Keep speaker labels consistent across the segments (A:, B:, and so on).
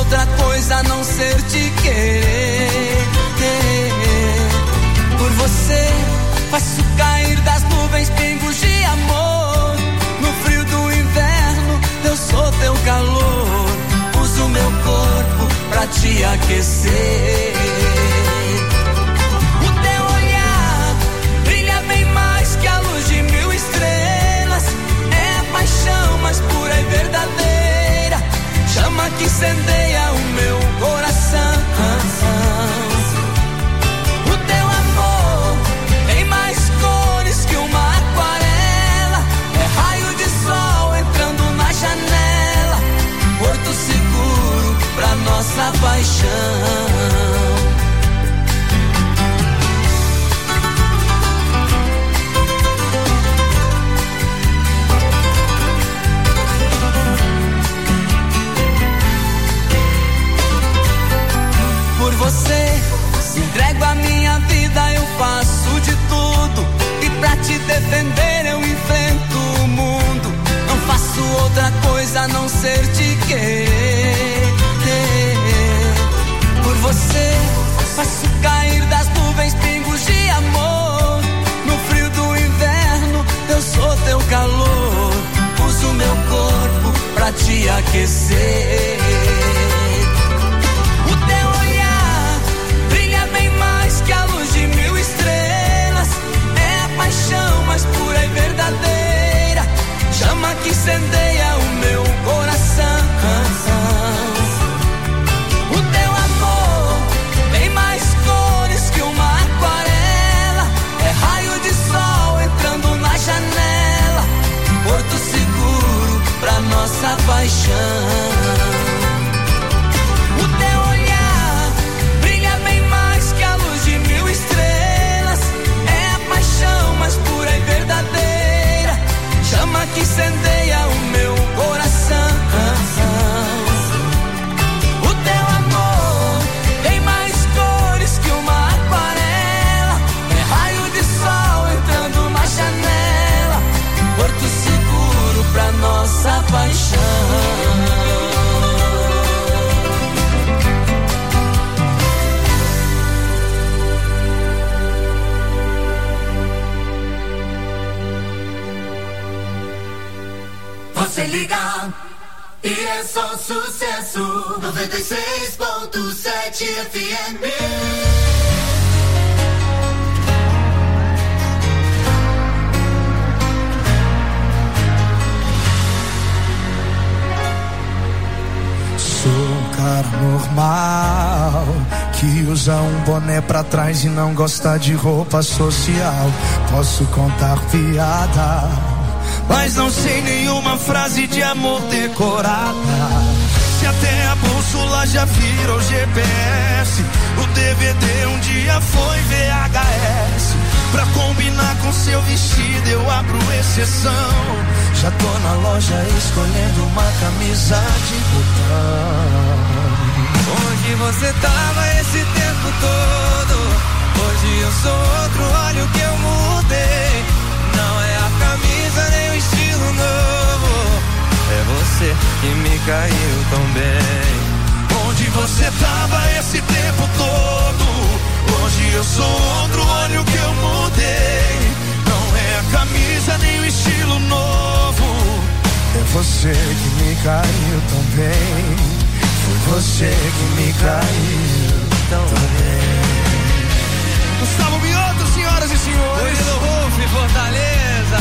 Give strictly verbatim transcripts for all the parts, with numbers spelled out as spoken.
A: outra coisa a não ser te querer. Por você faço cair das nuvens pingos de amor. No frio do inverno eu sou teu calor. Uso meu corpo pra te aquecer. O teu olhar brilha bem mais que a luz de mil estrelas. É a paixão mais pura e verdadeira, chama que incendeia o meu coração. O teu amor tem mais cores que uma aquarela. É raio de sol entrando na janela, porto seguro pra nossa paixão. Por você, se entrego a minha vida, eu faço de tudo. E pra te defender eu enfrento o mundo. Não faço outra coisa a não ser te querer. Por você, faço cair das nuvens pingos de amor. No frio do inverno eu sou teu calor. Uso meu corpo pra te aquecer. O teu olhar brilha bem mais que a luz de mil estrelas. É a paixão mais pura e verdadeira, chama que incendeia o meu coração. O teu amor tem mais cores que uma aquarela. É raio de sol entrando na janela, porto seguro pra nossa paixão. O teu olhar brilha bem mais que a luz de mil estrelas. É a paixão mais pura e verdadeira, chama que incendeia o meu coração. O teu amor tem mais cores que uma aquarela. É raio de sol entrando na janela, porto seguro pra nossa paixão.
B: Você liga e é só sucesso. noventa e seis ponto sete F M.
C: Sou um cara normal que usa um boné pra trás e não gosta de roupa social. Posso contar piada, mas não sei nenhuma frase de amor decorada. Se até a bússola já virou G P S, o D V D um dia foi V H S. Pra combinar com seu vestido eu abro exceção. Já tô na loja escolhendo uma camisa de botão.
A: Onde você tava esse tempo todo? Hoje eu sou outro, olha o que eu mudei. Não é a camisa nem o estilo novo, é você que me caiu tão bem.
C: Onde você tava esse tempo todo? Hoje eu sou outro, olha o que eu mudei. Não é a camisa nem o estilo novo, é você que me caiu tão bem. Foi você que me caiu tão bem. Gustavo Mioto, senhoras e senhores.
A: Murilo Ruf, Fortaleza.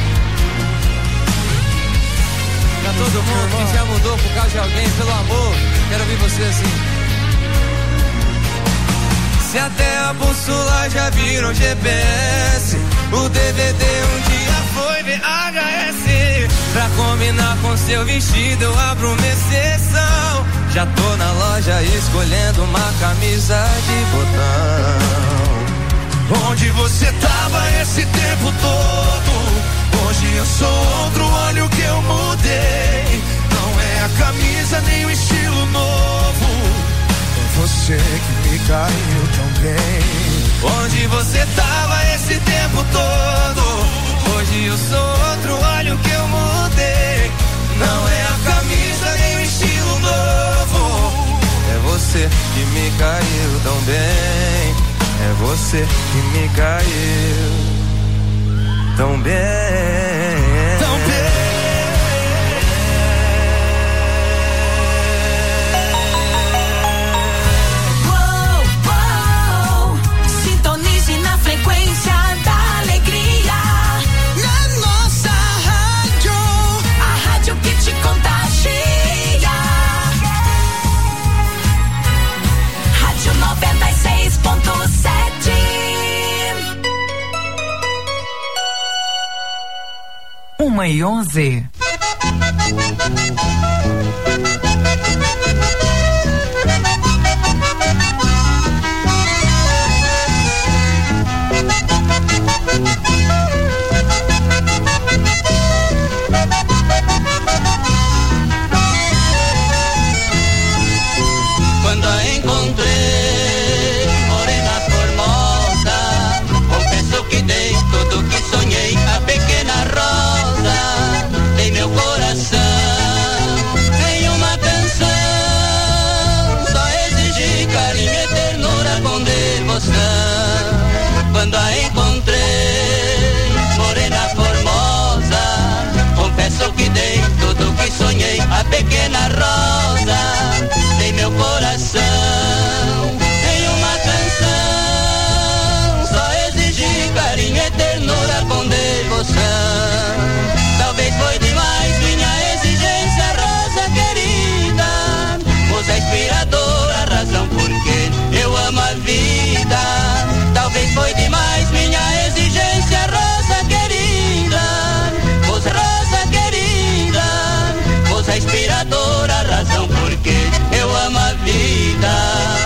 A: Pra todo mundo que já mudou por causa de alguém, pelo amor, quero ouvir você assim. Se até a bússola já virou G P S, o D V D um dia foi V H S. Pra combinar com seu vestido eu abro uma exceção. Já tô na loja escolhendo uma camisa de botão.
C: Onde você tava esse tempo todo? Hoje eu sou outro, olha o que eu mudei. Não é a camisa nem o estilo novo, é você que me caiu tão bem.
A: Onde você tava esse tempo todo? Hoje eu sou outro, olha o que eu mudei. Não é a camisa nem o estilo novo, você que me caiu tão bem. É você que me caiu tão bem. Tão bem.
B: Frequência da alegria, na nossa rádio, a rádio que te contagia. Rádio noventa e seis ponto sete.
D: Uma e onze.
E: Quando a encontrei, morena formosa, confesso que dei tudo que sonhei, a pequena rosa, em meu coração, em uma canção, só exigi carinho e ternura com devoção. Quando a encontrei, morena formosa, confesso que dei tudo que sonhei, a pequena rosa, em meu coração, em uma canção, só exigi carinho e ternura com devoção. Talvez foi demais minha exigência, rosa querida, moça inspiradora, razão porque eu amo a vida. Talvez foi demais minha exigência, rosa querida, moça rosa querida, moça inspiradora, razão porque eu amo a vida.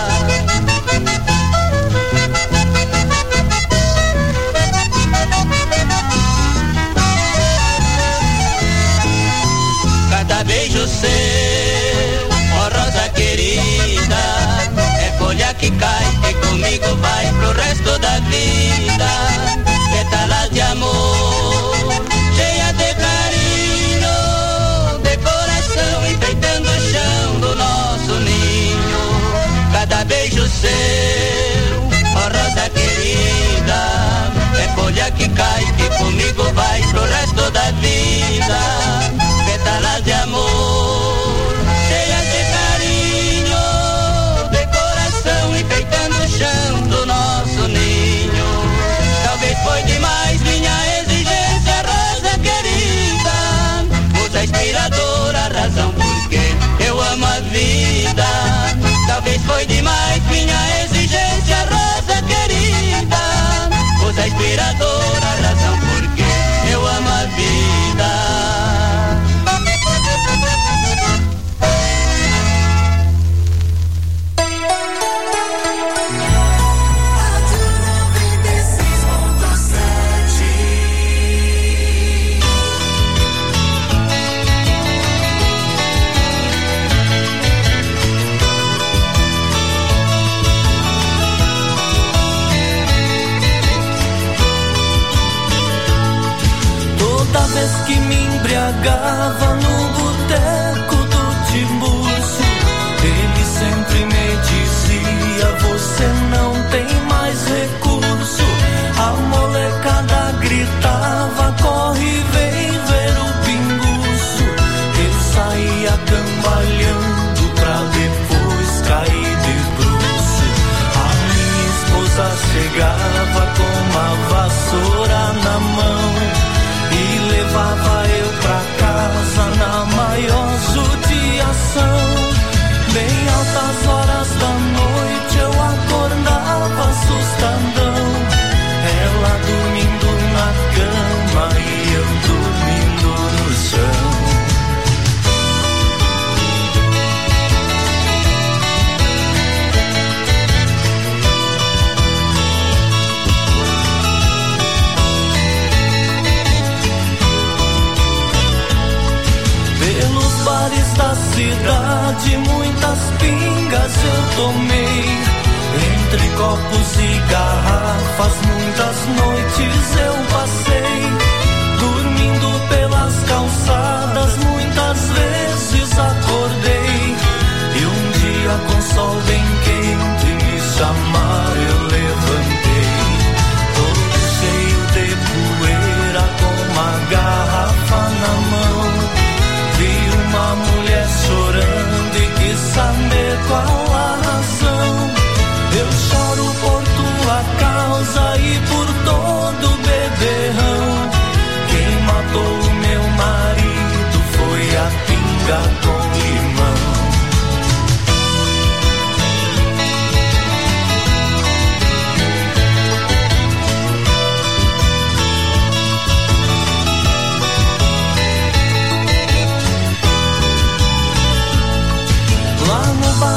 E: Cada beijo seu, ó rosa querida, é folha que cai e comigo vai pro resto da vida. Pétalas de amor, cheia de carinho, de coração enfeitando o chão do nosso ninho. Cada beijo seu, ó rosa querida, é folha que cai e comigo vai pro resto da vida. Pétalas de amor, cheias de carinho, de coração enfeitando o chão do nosso ninho. Talvez foi demais minha exigência, rosa querida, moça inspiradora, razão porque eu amo a vida. Talvez foi demais minha exigência, rosa querida, moça inspiradora, razão porque eu amo a vida.
F: Toda vez que me embriagava no boteco do Timbúcio, ele sempre me dizia: você não tem mais recurso. A molecada gritava: corre, vem ver o pinguço. Eu saía cambalhando pra depois cair de bruço. A minha esposa chegava com uma vassoura na mão e levava eu pra casa na maior judiação. Bem altas horas da noite eu acordava assustadão, ela dormindo na cama e eu dormindo no chão. Pelos bares da cidade muitas pingas eu tomei, entre copos e garrafas muitas noites eu passei, dormindo pelas calçadas muitas vezes acordei, e um dia com sol bem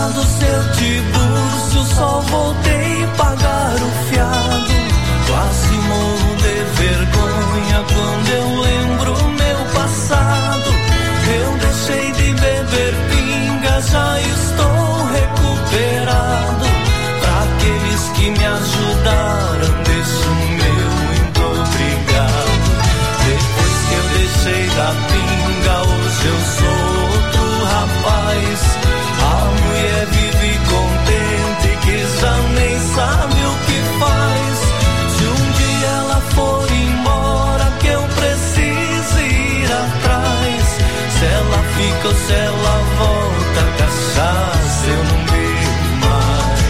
F: lado, seu Tiburcio, só voltei pagar o fiado. Quase morro de vergonha quando eu lembro meu passado. Eu deixei de beber pinga, já estou recuperado. Pra aqueles que me ajudaram, deixo o meu muito obrigado. Depois que eu deixei da pinga, hoje eu sou outro rapaz. A mulher vive contente que já nem sabe o que faz. Se um dia ela for embora, que eu preciso ir atrás. Se ela fica ou se ela volta, cachaça eu não bebo mais.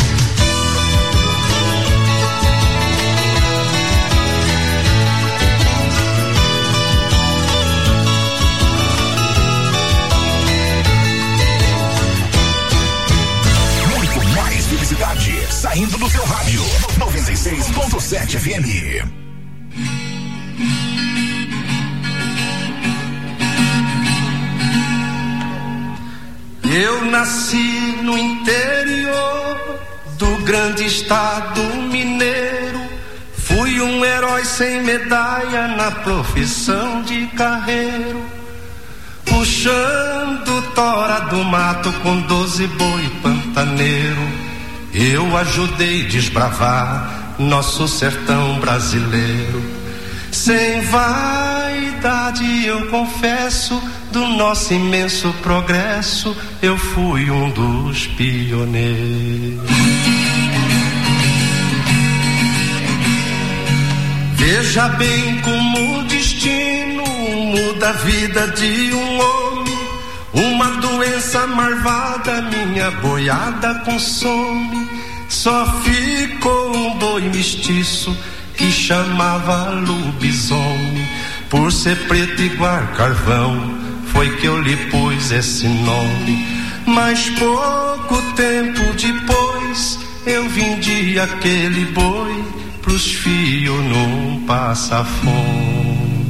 G: Muito mais felicidade saindo do seu rádio. noventa e seis ponto sete F M.
C: Eu nasci no interior do grande estado mineiro. Fui um herói sem medalha na profissão de carreiro. Puxando tora do mato com doze boi pantaneiro. Eu ajudei desbravar nosso sertão brasileiro. Sem vaidade eu confesso, do nosso imenso progresso eu fui um dos pioneiros. Veja bem como o destino muda a vida de um homem. Uma doença marvada minha boiada consome. Só ficou um boi mestiço que chamava lobisomem. Por ser preto igual carvão, foi que eu lhe pus esse nome. Mas pouco tempo depois eu vendi aquele boi pros fios num passa-fome.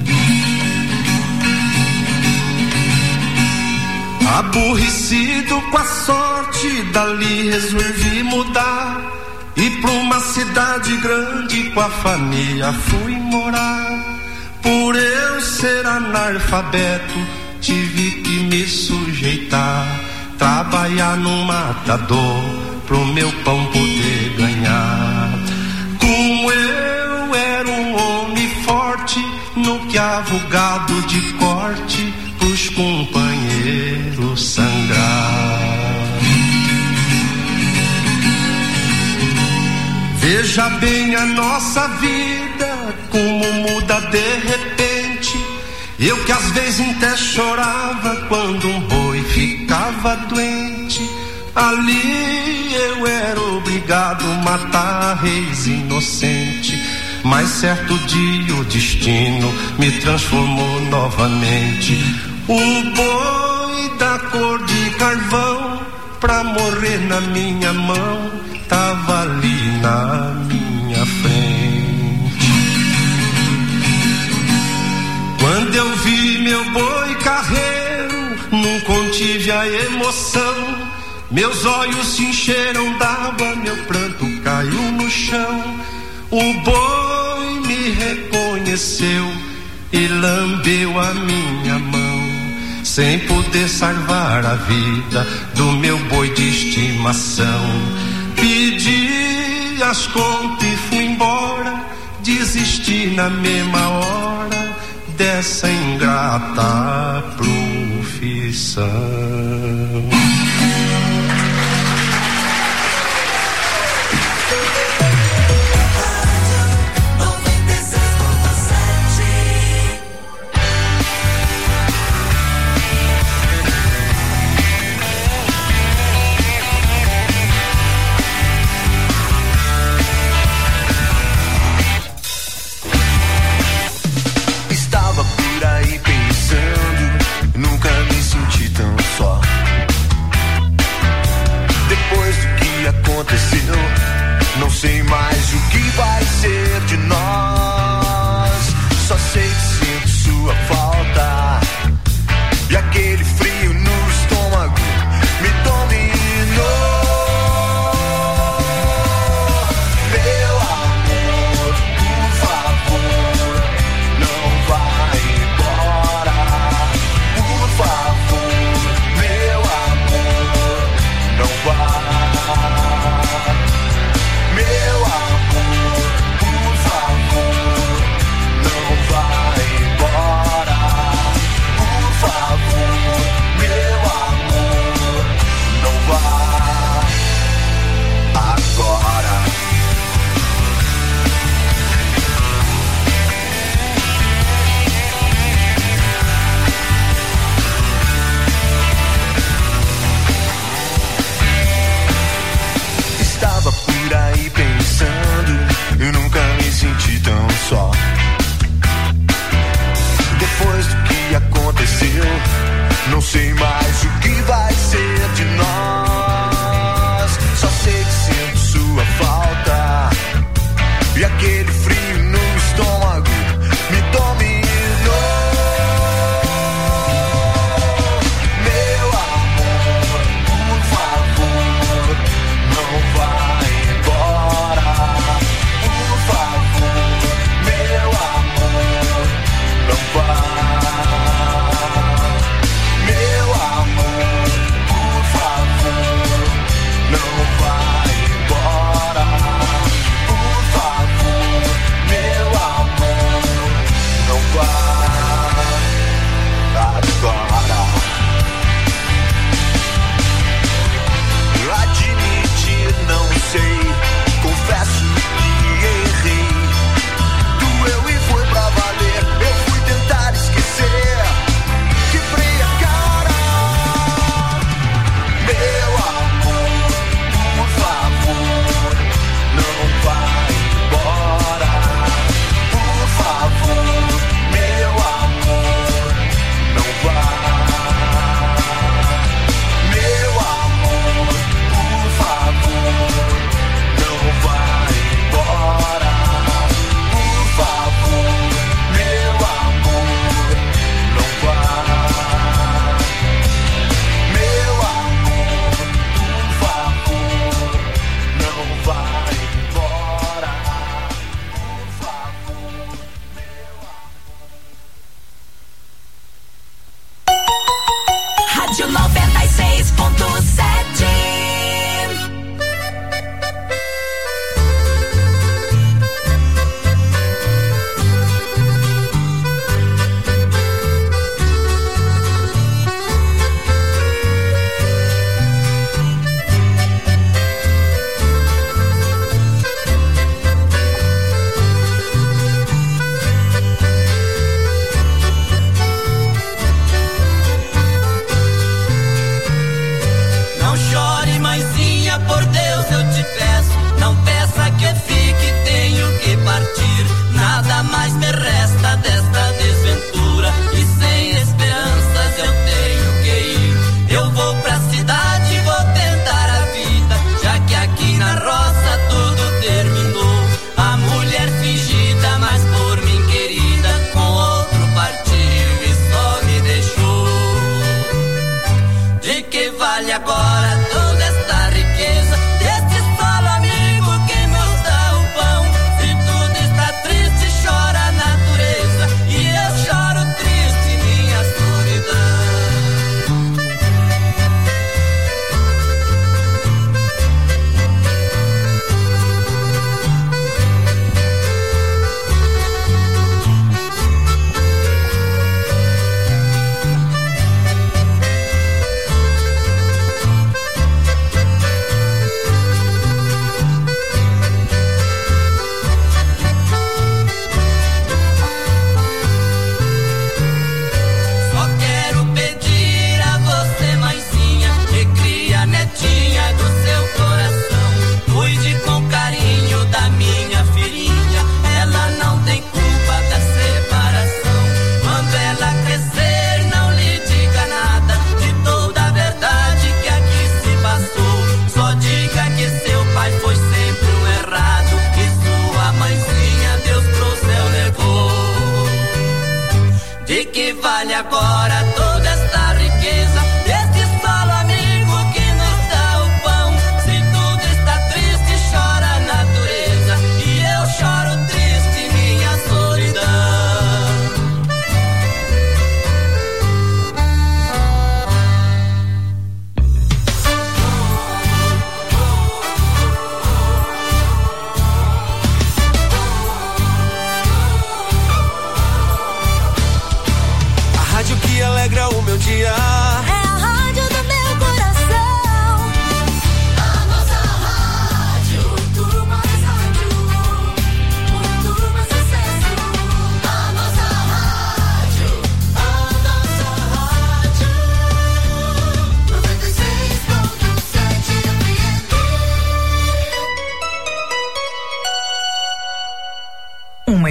C: Aborrecido com a sorte, dali resolvi mudar e pra uma cidade grande com a família fui morar. Por eu ser analfabeto, tive que me sujeitar, trabalhar no matador pro meu pão poder ganhar. Como eu era um homem forte, no que avogado de corte pros companheiros sangrar. Veja bem a nossa vida, como muda de repente. Eu que às vezes até chorava quando um boi ficava doente. Ali eu era obrigado a matar reis inocente. Mas certo dia o destino me transformou novamente. Um boi da cor de carvão, pra morrer na minha mão, tava ali na minha frente. Quando eu vi meu boi carreiro, não contive a emoção. Meus olhos se encheram d'água, meu pranto caiu no chão. O boi me reconheceu e lambeu a minha mão, sem poder salvar a vida do meu boi de estimação. Pedi as contas e fui embora, desisti na mesma hora dessa ingrata profissão.
H: Não sei mais o que vai ser de nós. Só sei que sinto sua falta, e aquele frio no estômago me domina. Meu amor, por favor, não vá embora. Por favor, meu amor, não vá agora.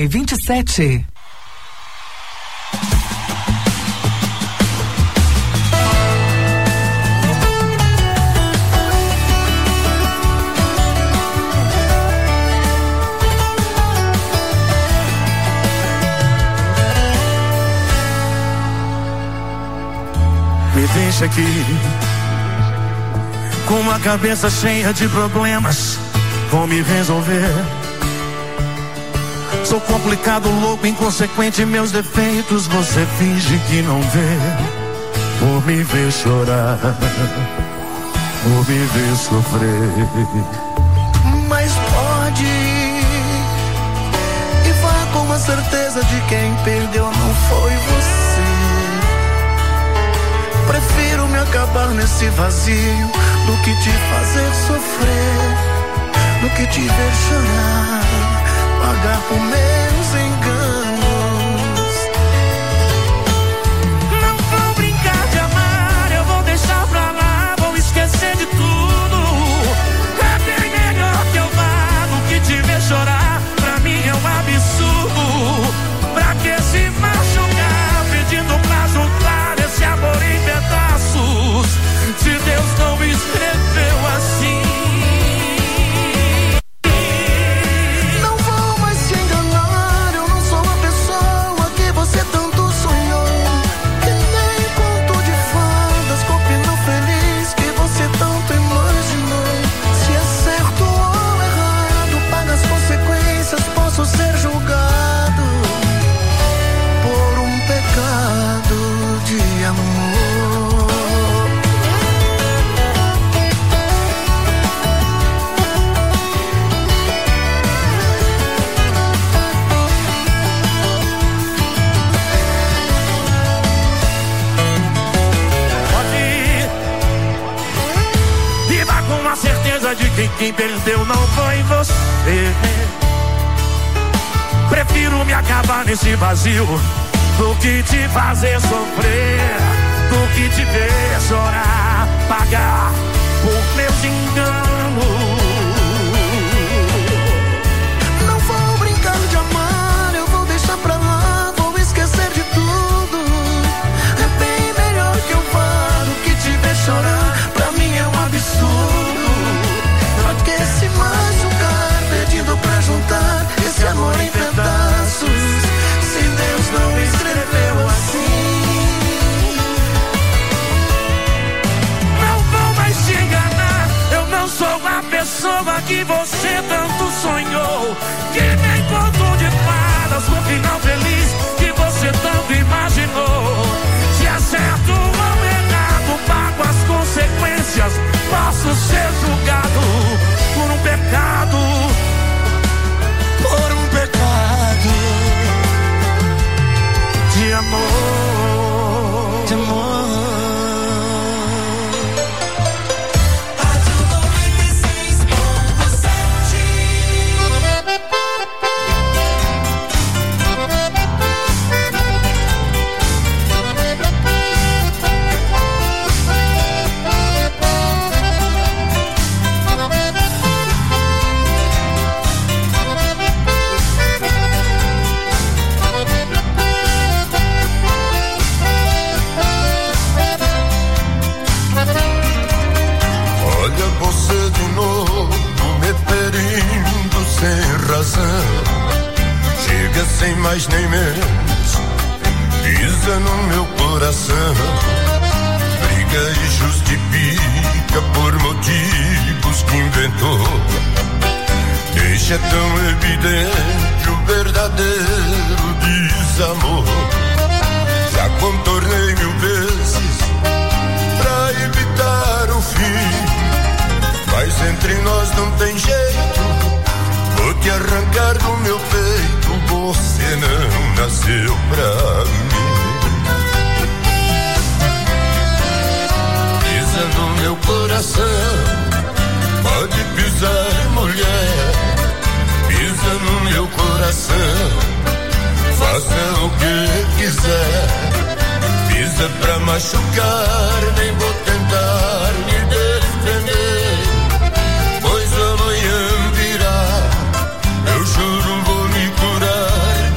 D: vinte e sete.
C: Me deixa aqui com uma cabeça cheia de problemas, vou me resolver. Sou complicado, louco, inconsequente, meus defeitos você finge que não vê. Por me ver chorar, por me ver sofrer. Mas pode ir e vá com a certeza de quem perdeu não foi você. Prefiro me acabar nesse vazio do que te fazer sofrer, do que te ver chorar, pagar por meus enganos.
F: Não vou brincar de amar, eu vou deixar pra lá, vou esquecer de tudo. É bem melhor que eu vá do que te ver chorar, pra mim é um absurdo. Pra que se machucar pedindo pra juntar esse amor em pedaços, se Deus não escreveu assim?
C: Não vou mais te enganar, eu não sou a pessoa que você tanto sonhou. Que nem conto de fadas com final feliz que você tanto imaginou. Se é certo ou errado, paga as consequências, posso ser julgado por um pecado de amor.
F: Com a certeza de que quem perdeu não foi você. Prefiro me acabar nesse vazio do que te fazer sofrer, do que te ver chorar, pagar por meus enganos.
C: Não vou brincar de amar, eu vou deixar pra lá, vou esquecer de tudo. É bem melhor que eu vá do que te ver chorar, pra mim é um absurdo. Pra que se machucar pedindo pra juntar esse amor em pedaços, se Deus não escreveu assim?
F: Não vou mais te enganar, eu não sou a pessoa que você tanto sonhou. Que nem conto de fadas com final feliz que você tanto imaginou. Se é certo ou errado, pago as consequências, posso ser julgado por um pecado, por um pecado de amor, de amor.
H: Você de novo me ferindo sem razão. Chega sem mais nem menos, pisa no meu coração. Briga e justifica por motivos que inventou. Deixa tão evidente o verdadeiro desamor. Já contornei mil vezes pra evitar o fim, mas entre nós não tem jeito, vou te arrancar do meu peito, você não nasceu pra mim. Pisa no meu coração, pode pisar, mulher. Pisa no meu coração, faça o que quiser. Pisa pra machucar, nem vou tentar me defender, pois amanhã virá, eu juro vou me curar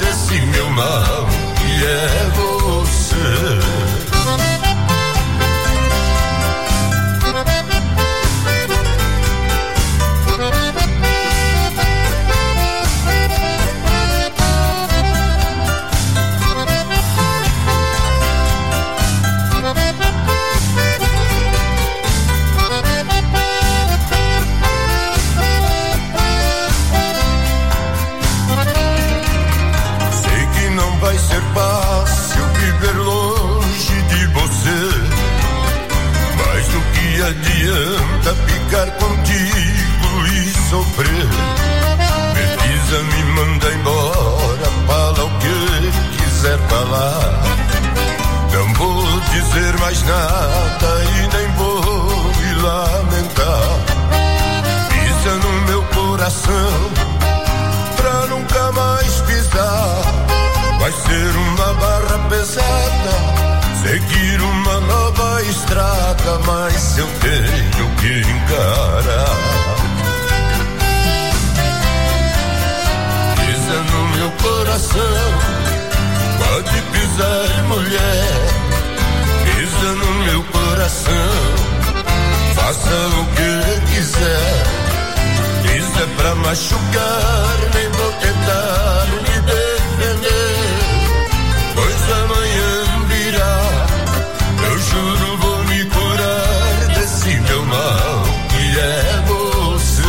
I: mais nada e nem vou me lamentar. Pisa no meu coração pra nunca mais pisar. Vai ser uma barra pesada, seguir uma nova estrada, mas eu tenho que encarar. Pisa no meu coração, pode pisar, mulher. Pisa no meu coração, faça o que quiser. Pisa pra machucar, nem vou tentar me defender, pois amanhã virá. Eu juro vou me curar desse meu mal que é você.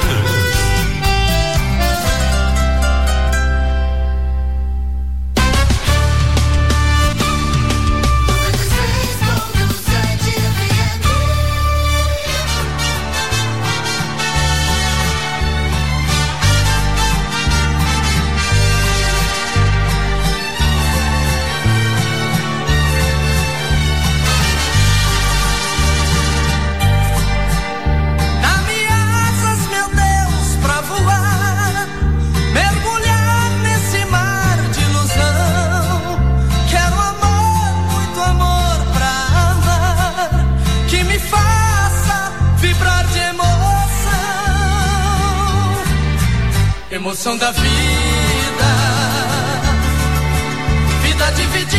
F: Emoção da vida, vida dividida,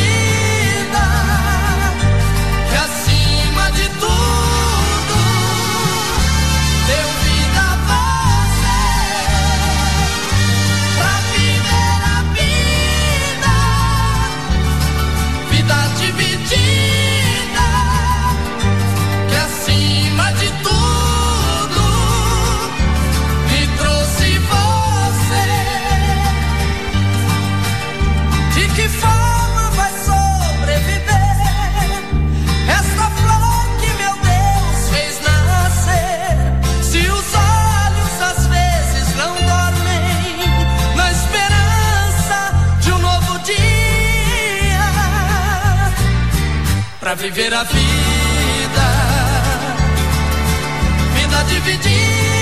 F: que acima de tudo deu vida a você, pra viver a vida, vida dividida, que acima de tudo me trouxe você. De que forma vai sobreviver esta flor que meu Deus fez nascer? Se os olhos às vezes não dormem na esperança de um novo dia, pra viver a vida, vida dividida,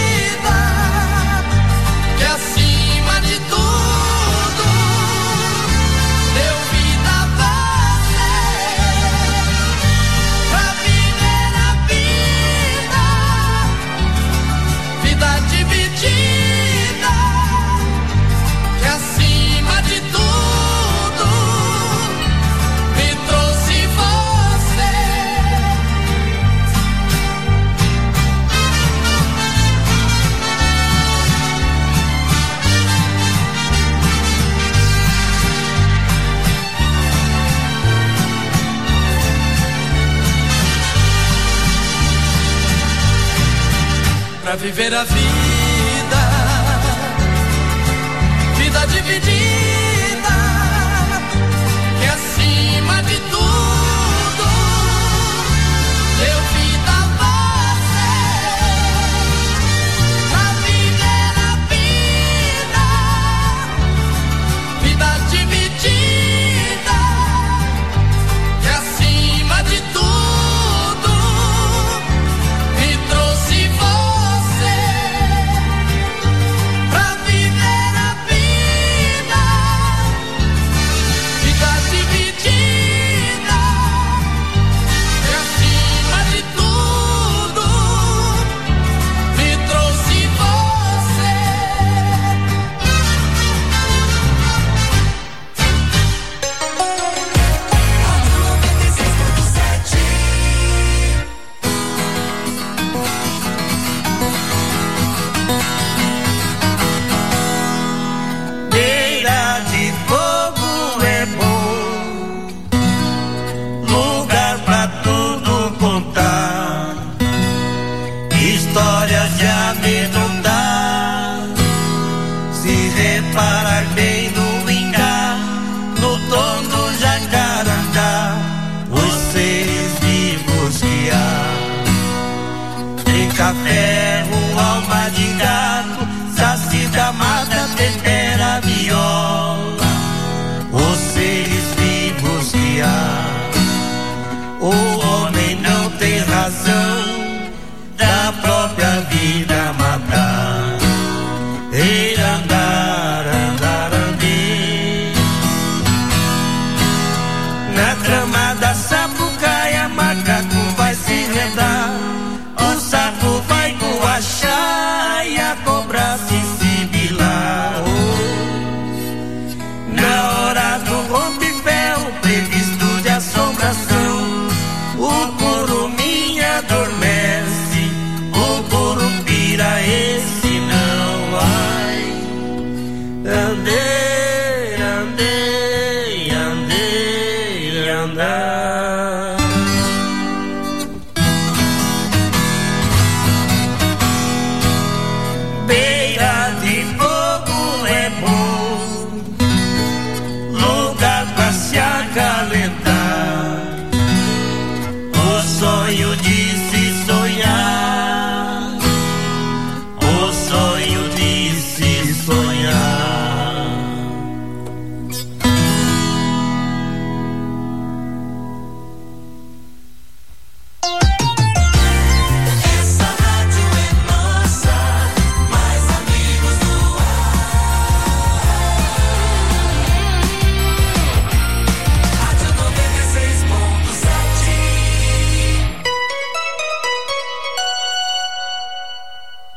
F: que acima de tudo deu vida a você, pra viver a vida, vida dividida, que acima de tudo me trouxe você. Pra viver a vida, vida dividida, que acima de tudo deu vida a você, pra viver a vida, vida dividida, que acima de tudo me trouxe você, pra viver a vida,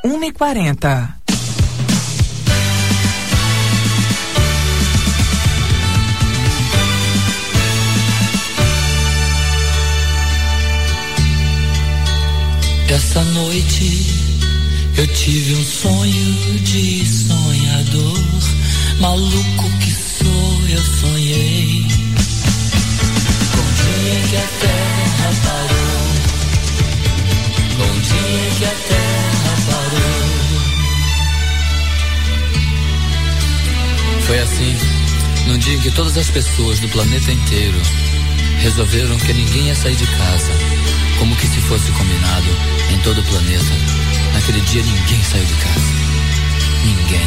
D: uma e quarenta.
J: Essa noite eu tive um sonho de sonhador, maluco que sou, eu sonhei com o dia em que a terra parou, com o dia em que a terra parou. Foi assim, num dia em que todas as pessoas do planeta inteiro resolveram que ninguém ia sair de casa, como que se fosse combinado em todo o planeta. Naquele dia ninguém saiu de casa. Ninguém.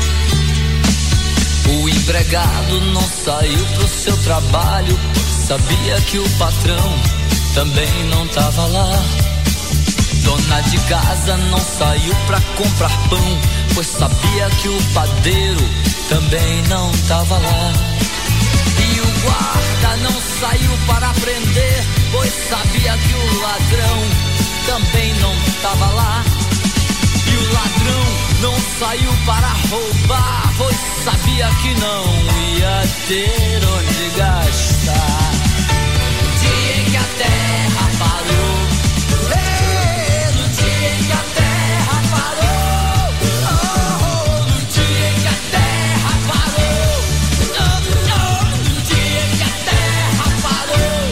J: O empregado não saiu pro seu trabalho, sabia que o patrão também não tava lá. Dona de casa não saiu pra comprar pão, pois sabia que o padeiro também não tava lá. E o guarda não saiu para prender, pois sabia que o ladrão também não tava lá. E o ladrão não saiu para roubar, pois sabia que não ia ter onde gastar. No dia em que a terra parou, hey, no dia em que a terra parou, oh, oh, no dia em que a terra parou, oh, oh, no dia em que a terra parou.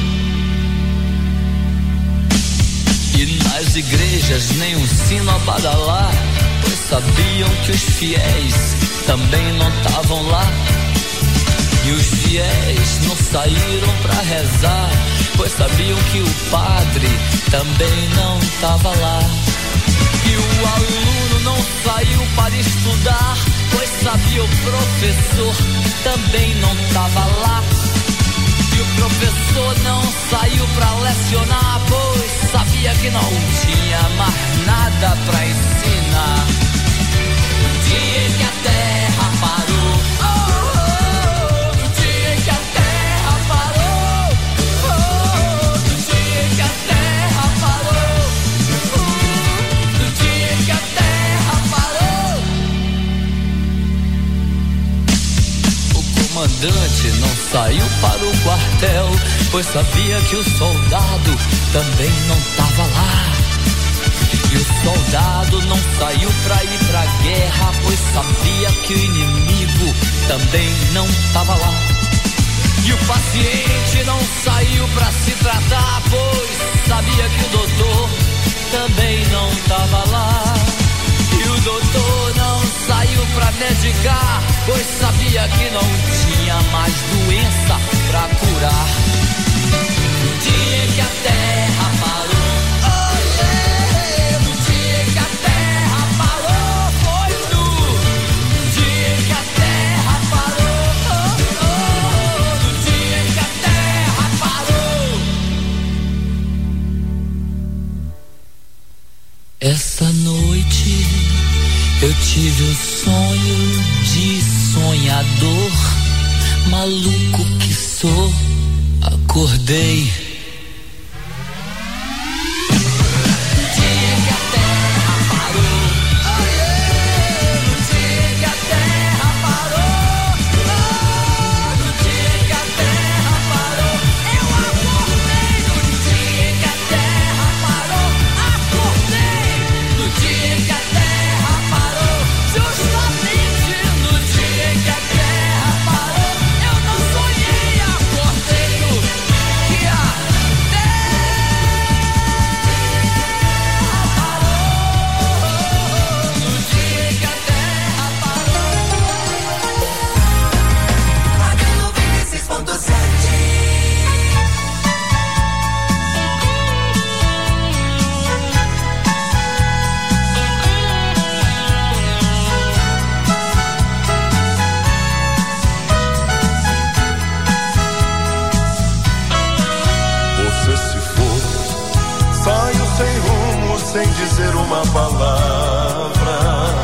J: E nas igrejas nem um sino a badalar, pois sabiam que os fiéis também não estavam lá. E os fiéis não saíram pra rezar, pois sabiam que o padre também não estava lá. E o aluno não saiu para estudar, pois sabia o professor também não estava lá. E o professor não saiu pra lecionar, pois sabia que não tinha mais nada pra ensinar. No dia em que a terra parou, oh, oh, no dia em que a terra parou, oh, no dia em que a terra parou, oh, no dia em que a terra parou. O comandante não saiu para o quartel, pois sabia que o soldado também não tava lá. E o soldado não saiu pra ir pra guerra, pois sabia que o inimigo também não tava lá. E o paciente não saiu pra se tratar, pois sabia que o doutor também não tava lá. E o doutor não saiu pra medicar, pois sabia que não tinha mais doença pra curar. No dia em que a terra parou, oh, yeah, no dia em que a terra parou, foi tu. No dia em que a terra parou, oh, oh, no dia em que a terra parou. Essa noite eu tive um sonho de sonhador, maluco que sou, acordei.
I: sem dizer uma palavra.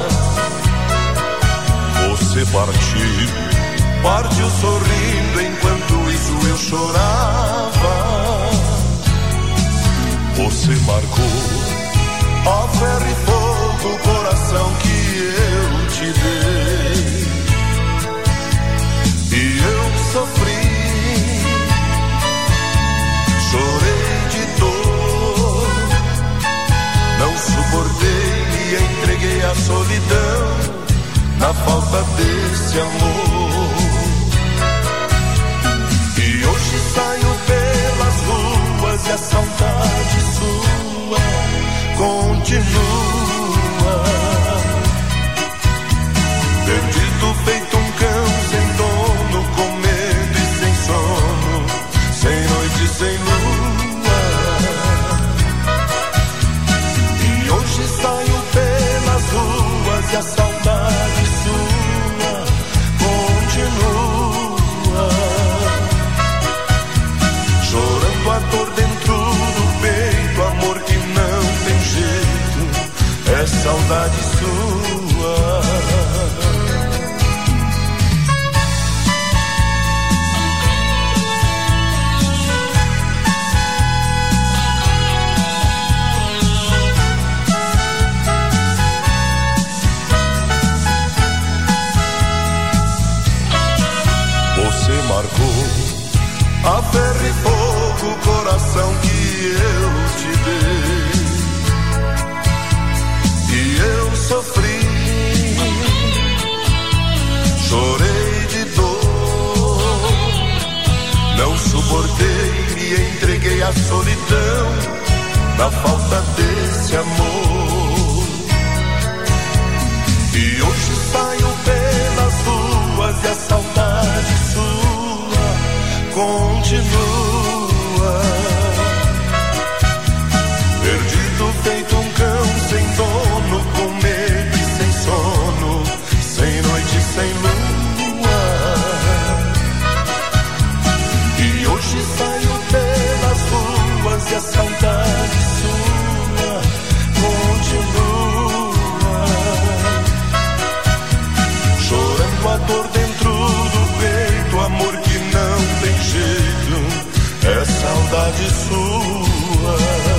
I: Você partiu, partiu sorrindo, enquanto isso eu chorava. Você marcou a ferro e fogo solidão na falta desse amor. E hoje saio pelas ruas e a saudade sua continua. Perdido feito um cão sem dono, com medo e sem sono, sem noite e sem lua. E hoje saio pelas ruas e a saudade sua continua. Chorando a dor dentro do peito, amor que não tem jeito, é saudade sua. Você marcou a ferro e fogo, o coração que eu te dei, e eu sofri, chorei de dor, não suportei, me entreguei à solidão da falta desse amor. E hoje saio pelas ruas e a saudade sua continua. Perdido feito um cão sem dono, com medo e sem sono, sem noite e sem lua. E hoje saio pelas ruas e a saudade sua continua. Chorando a dor dentro do peito, amor que não tem jeito, é saudade sua.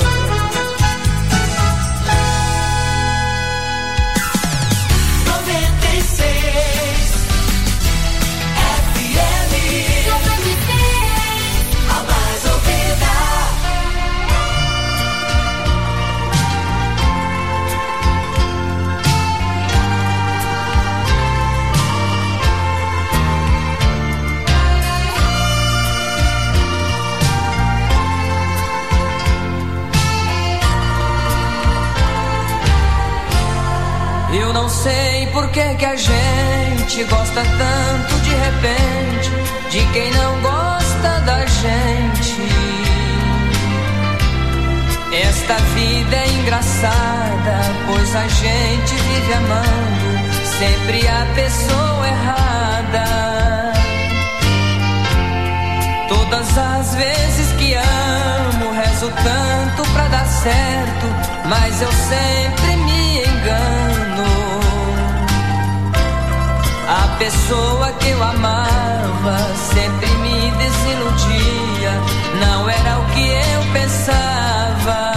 K: Eu não sei por que que a gente gosta tanto de repente de quem não gosta da gente. Esta vida é engraçada, pois a gente vive amando sempre a pessoa errada. Todas as vezes que amo, rezo tanto pra dar certo, mas eu sempre me engano. A pessoa que eu amava sempre me desiludia, não era o que eu pensava.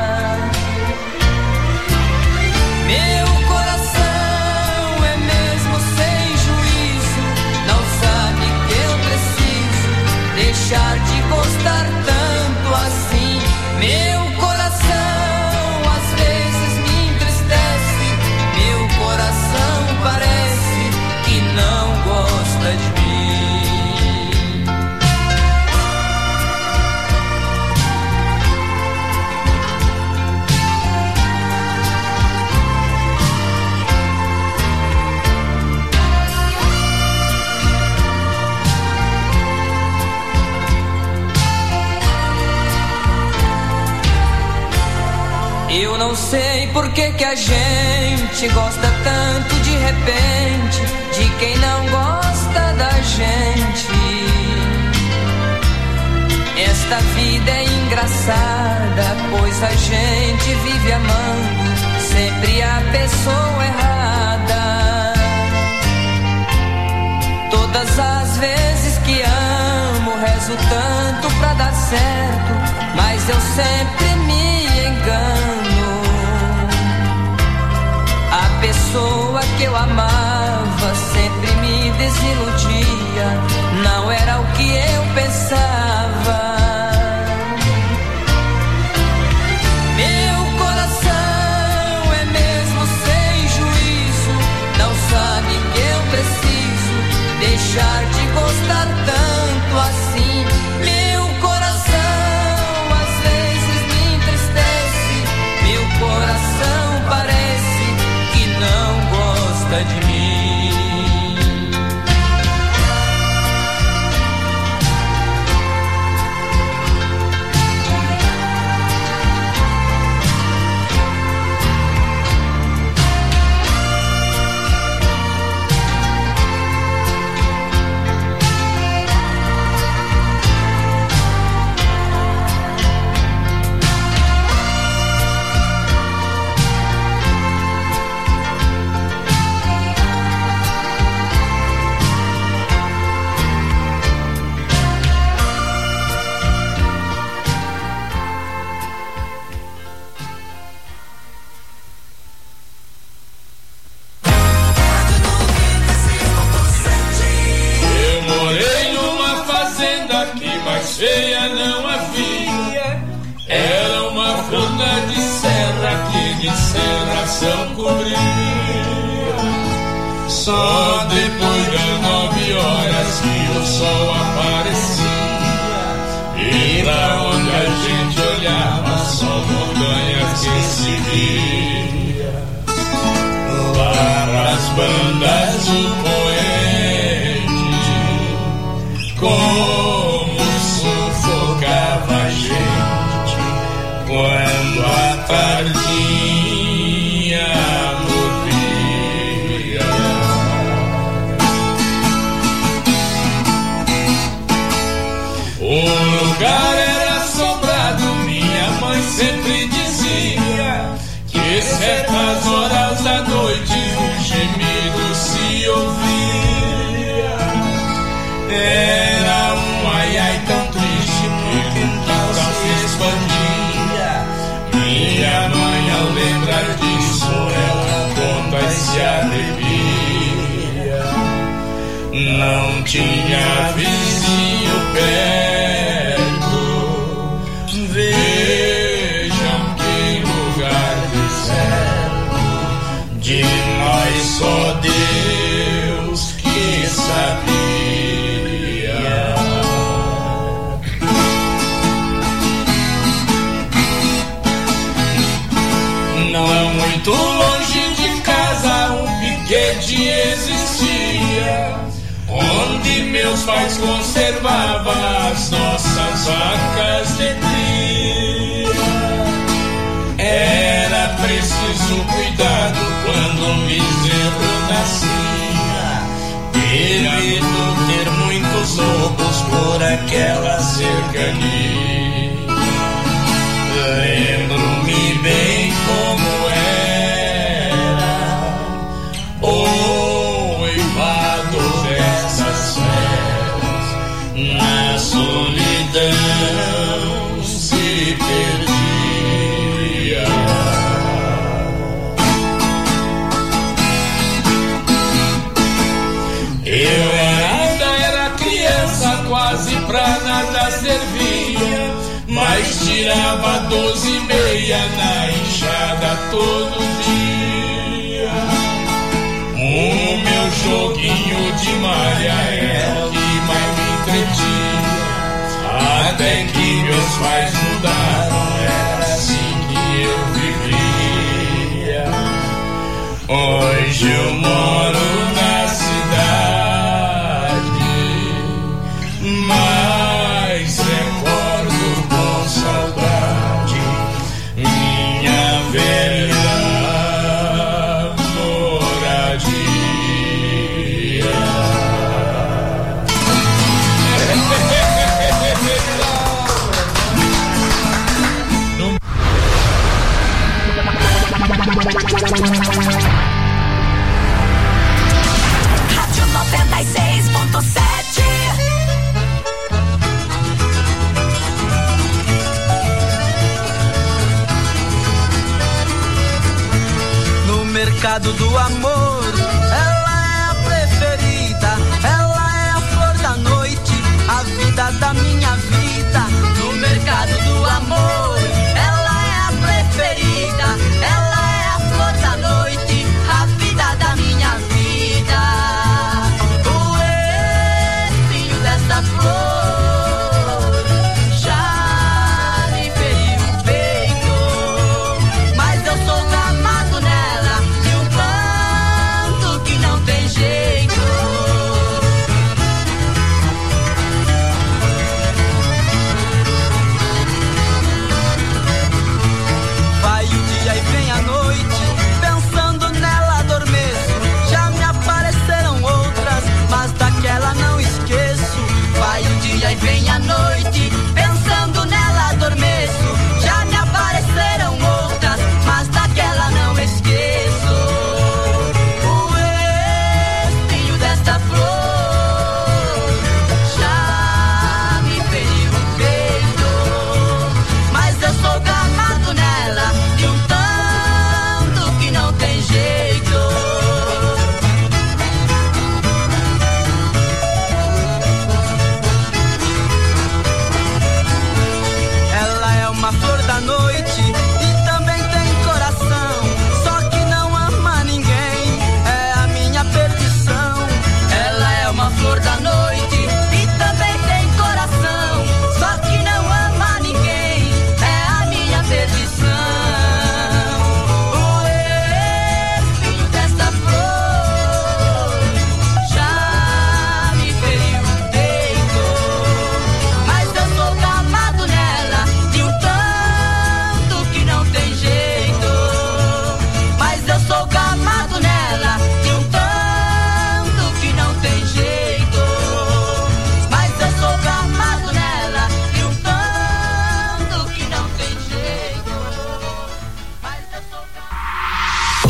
K: Meu coração é mesmo sem juízo, não sabe que eu preciso deixar de gostar tanto assim. Meu coração às vezes me entristece, meu coração parece que não gosta de mim. Eu não sei por que que a gente gosta tanto de repente de quem não gosta da gente. Esta vida é engraçada, pois a gente vive amando sempre a pessoa errada. Todas as vezes que amo, rezo tanto pra dar certo, mas eu sempre me engano. A pessoa que eu amava sempre me desiludia, não era o que eu pensava. Meu coração é mesmo sem deixar de gostar tanto assim. Meu coração às vezes me entristece, meu coração parece que não gosta de mim.
L: Feia não havia, era uma forna de serra que de serração cobria. Só depois das nove horas que o sol aparecia, e pra onde a gente olhava só montanhas que se via. Para as bandas o poente como sufocava a gente quando a tardinha morria. O lugar era assombrado, minha mãe sempre dizia que certas horas da noite um gemido se ouvia. Era um ai ai tão triste que o quintal se expandia. Minha mãe, ao lembrar disso, ela conta e se arrepia. Não tinha vizinho perto, vejam que lugar deserto. De nós só Deus que sabia. Não muito longe de casa um piquete existia, onde meus pais conservavam as nossas vacas de cria. Era preciso cuidado quando um bezerro nascia, devido ter muitos lobos por aquela cercania. Lembro-me bem como era o noivado dessas feras, na solidão se perdia. Eu ainda era criança, quase pra nada servia, mas tirava doze e meia na enxada todo dia. O meu joguinho de malha era o que mais me entretinha, até que meus pais mudaram, era assim que eu vivia. Hoje eu moro na cidade, mas recordo com saudade minha velha moradia.
B: Rádio noventa e seis ponto sete.
K: No mercado do amor, ela é a preferida, ela é a flor da noite, a vida da minha vida. No mercado do amor, ela é a preferida, ela é a flor da noite, a vida da minha vida. Uê,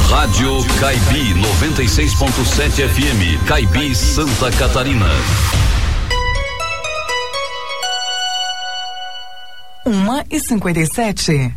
M: Rádio Caibi noventa e seis ponto sete F M, Caibi, Santa Catarina.
D: Uma e cinquenta e sete.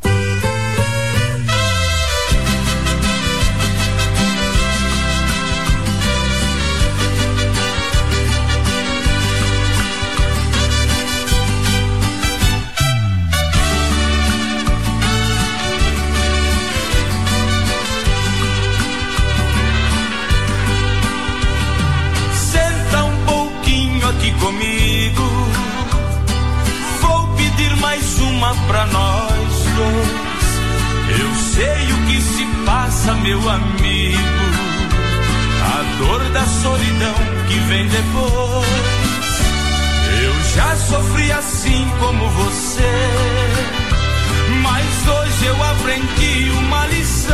F: Pra nós dois, eu sei o que se passa, meu amigo, a dor da solidão que vem depois. Eu já sofri assim como você, mas hoje eu aprendi uma lição.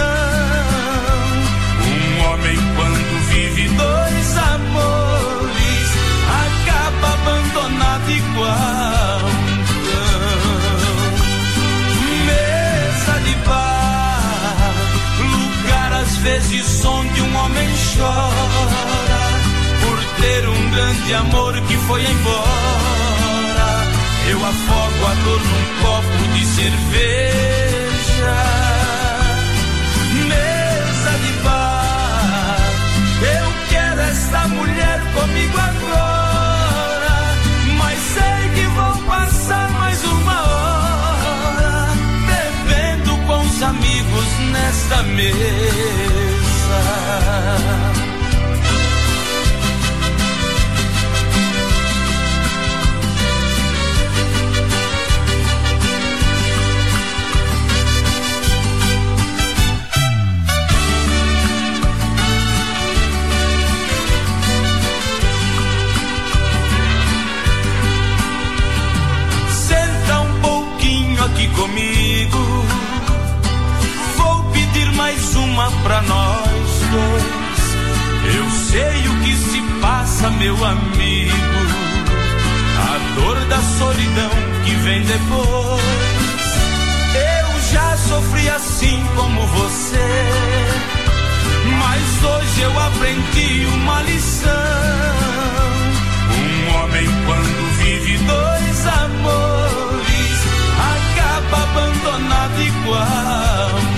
F: Um homem quando vive dois amores acaba abandonado igual. Às vezes onde um homem chora por ter um grande amor que foi embora. Eu afogo a dor num copo de cerveja, mesa de bar. Eu quero esta mulher comigo agora, mas sei que vou passar mais uma hora bebendo com os amigos nesta mesa. Senta um pouquinho aqui comigo, vou pedir mais uma pra nós dois. Eu sei o que se passa, meu amigo, a dor da solidão que vem depois. Eu já sofri assim como você, mas hoje eu aprendi uma lição. Um homem quando vive dois amores acaba abandonado igual.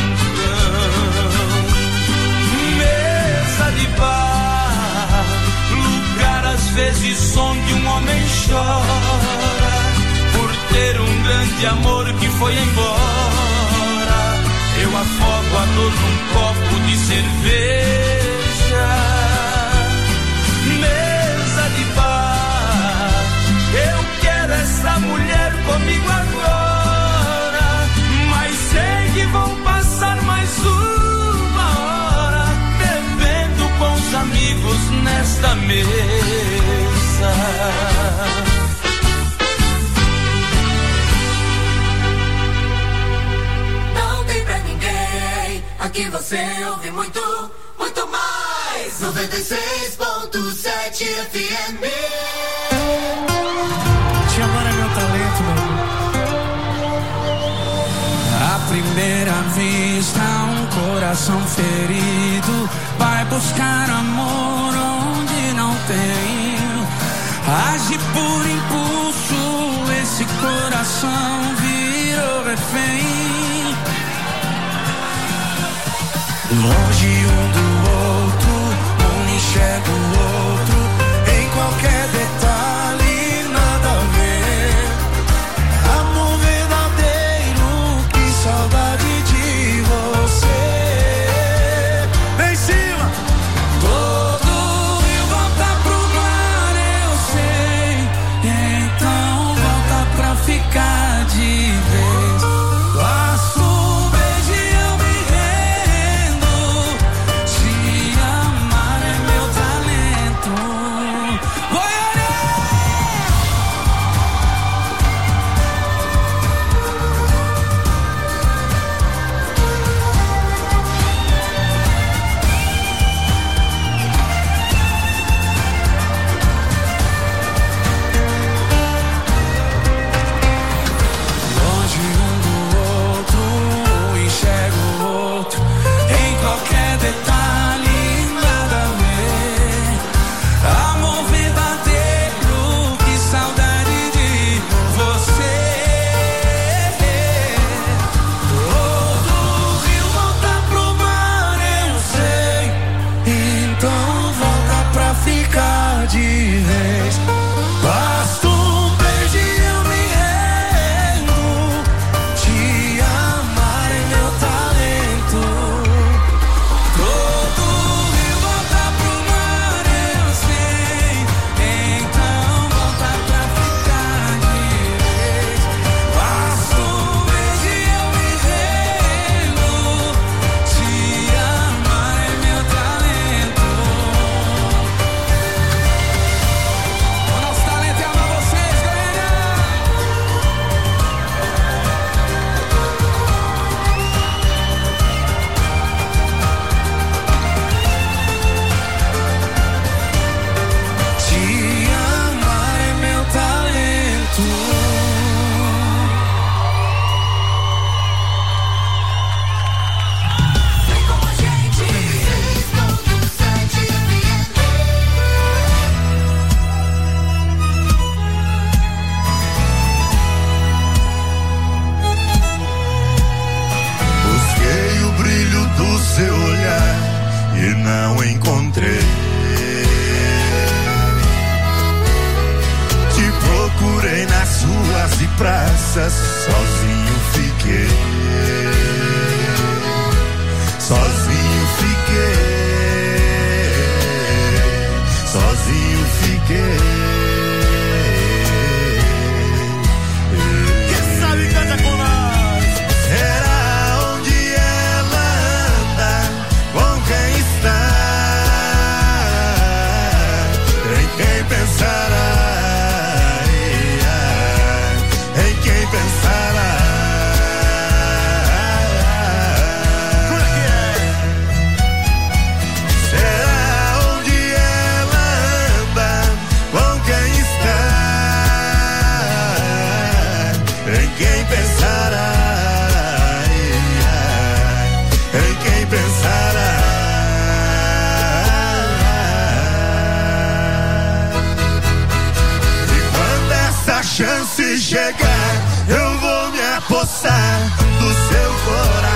F: De bar, lugar às vezes onde um homem chora por ter um grande amor que foi embora. Eu afogo a dor num copo de cerveja, mesa de bar. Eu quero essa mulher comigo agora, mas sei que vou passar mais um amigos nesta mesa.
B: Não tem pra ninguém, aqui você ouve muito, muito mais. noventa e seis ponto sete F M.
C: Te amar é meu talento, meu. À primeira vista, um coração ferido vai buscar amor onde não tem. Age por impulso, esse coração virou refém. Longe um do outro, um enxerga o outro em qualquer detalhe, nada a ver. Amor verdadeiro, que saudade de você. Vem em cima! Todo rio volta pro mar, eu sei. Então volta pra ficar de vez. Faço um beijo e eu me rendo. Te amar é meu talento. Vou olhar.
I: e não encontrei. Te procurei nas ruas e praças, sozinho fiquei. Sozinho fiquei. Sozinho fiquei. Quem sabe canta com nós. Será onde ela anda, com quem está, em quem pensará, em quem pensará. Chance chegar, eu vou me apossar do seu coração.